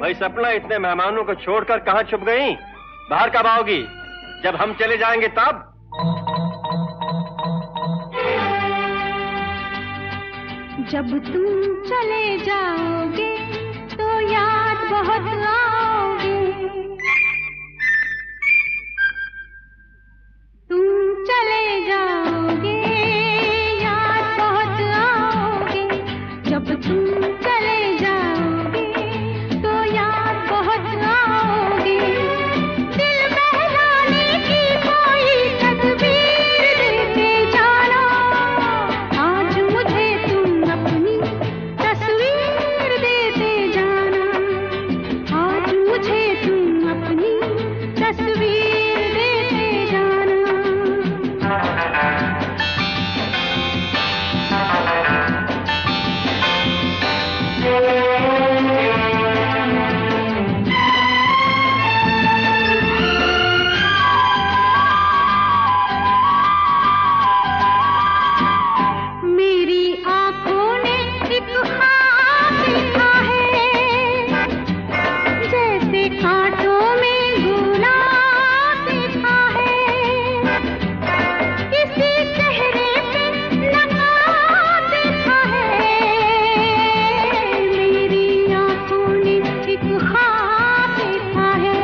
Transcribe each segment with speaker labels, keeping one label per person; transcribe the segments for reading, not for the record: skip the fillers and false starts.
Speaker 1: भाई सपना, इतने मेहमानों को छोड़कर कहाँ छुप गई? बाहर कब आओगी? जब हम चले जाएंगे तब?
Speaker 2: जब तुम चले जाओगे तो याद बहुत आओगे। तुम चले जाओगे याद बहुत आओगे। जब तुम चले जाओगे तो याद बहुत आओगे। दिल बहलाने की कोई तदबीर देते जाना। आज मुझे तुम अपनी तस्वीर देते जाना। आज मुझे तुम अपनी तस्वीर देते जाना। मेरी आँखों ने एक ख्वाब देखा है। जैसे कांटों में गुलाब देखा है। किसी चेहरे पे नकाब देखा है। मेरी आँखों ने एक ख्वाब देखा है।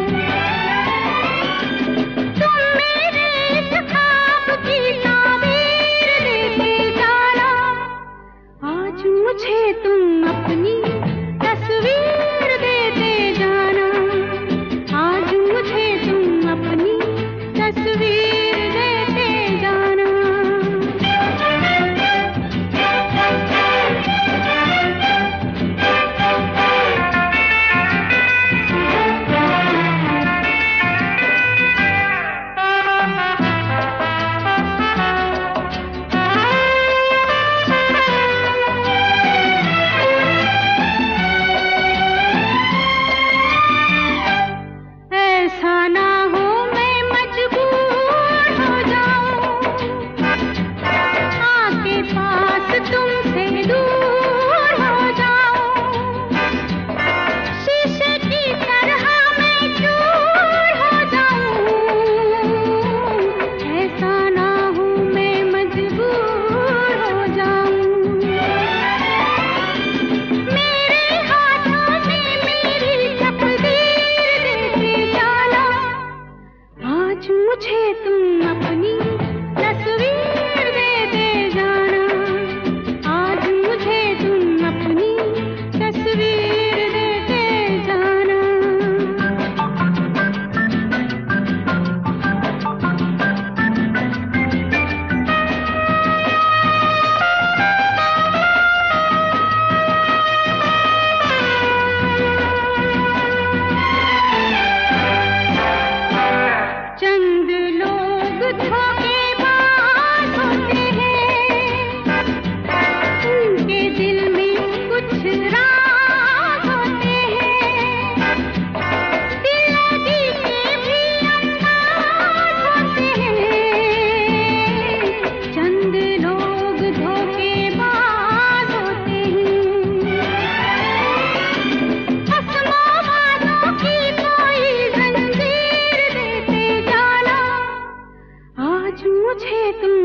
Speaker 2: तुम मेरे इस ख्वाब की ताबीर देते जाना। आज मुझे तुम अपनी तस्वीर देते जाना। आज मुझे तुम अपनी तस्वीर देते जाना। ऐसा ना हो मैं मजबूर हो जाऊं। आके पास तुमसे दूर हो जाऊं। शीशे की तरह मैं चूर हो जाऊं। ऐसा ना हो मैं मजबूर हो जाऊं। मेरे हाथों में मेरी तकदीर देते जाना। आज मुझे तुम अपनी तस्वीर देते जाना। आज मुझे तुम अपनी तस्वीर देते जाना। चंद लोग धोखेबाज होते हैं। उनके दिल में कुछ राज होते हैं। दिल्लगी के भी अंदाज होते हैं। चंद लोग धोखेबाज होते हैं। कसमों वादों की कोई जंजीर देते जाना। आज मुझे तुम